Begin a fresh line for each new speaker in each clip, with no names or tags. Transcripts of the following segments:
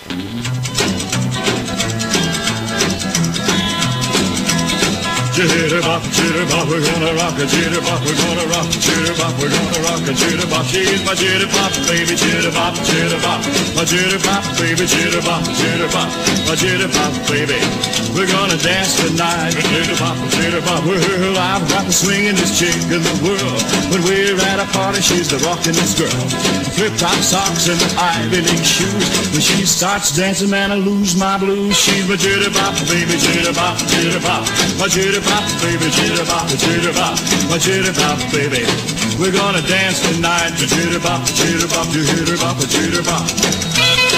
Jitterbop, jitterbop, we're gonna rock a jitterbop, we're gonna rock a jitterbop, we're gonna rock a jitterbop. She's my jitterbop, baby, jitterbop, jitterbop. My jitterbop, baby, jitterbop, jitterbop. My jitterbop, baby. We're gonna dance tonight, jitterbop, jitterbop. Well, I've got the swingin'est chick in the world. When we're at a party, she's the rockin'est girl. Flip-top socks and Ivy League shoes. When she starts dancing, man, I lose my blues. She's my jitterbop, baby, jitterbop, jitterbop. My jitterbop, baby, jitterbop, jitterbop. My jitterbop, baby. We're gonna dance tonight, jitterbop, jitterbop, jitterbop, jitterbop.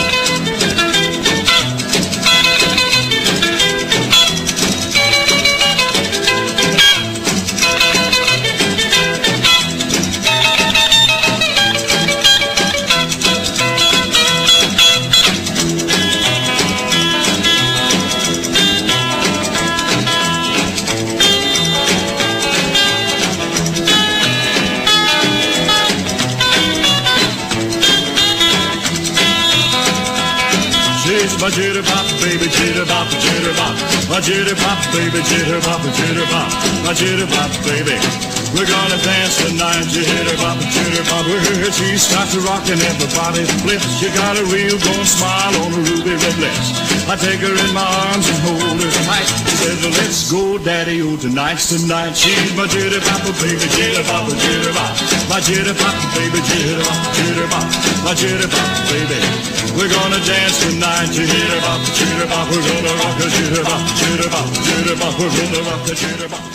My jitterbop, baby, jitterbop, jitterbop. My jitterbop, baby, jitterbop, jitterbop. My jitterbop, baby. We're gonna dance tonight, jitterbop, jitterbop. Well, she starts to rock and everybody flips. She got a real gold smile on her ruby red lips. I take her in my arms and hold her tight. She says, well, let's go, daddy, oh, tonight's tonight. She's my jitterbop, baby, jitterbop, jitterbop. My jitterbop, baby, jitterbop, jitterbop. My jitterbop, baby. We're gonna dance tonight, jitterbop, jitterbop. We're gonna rock a jitterbop, jitterbop, jitterbop. We're gonna rock a jitterbop.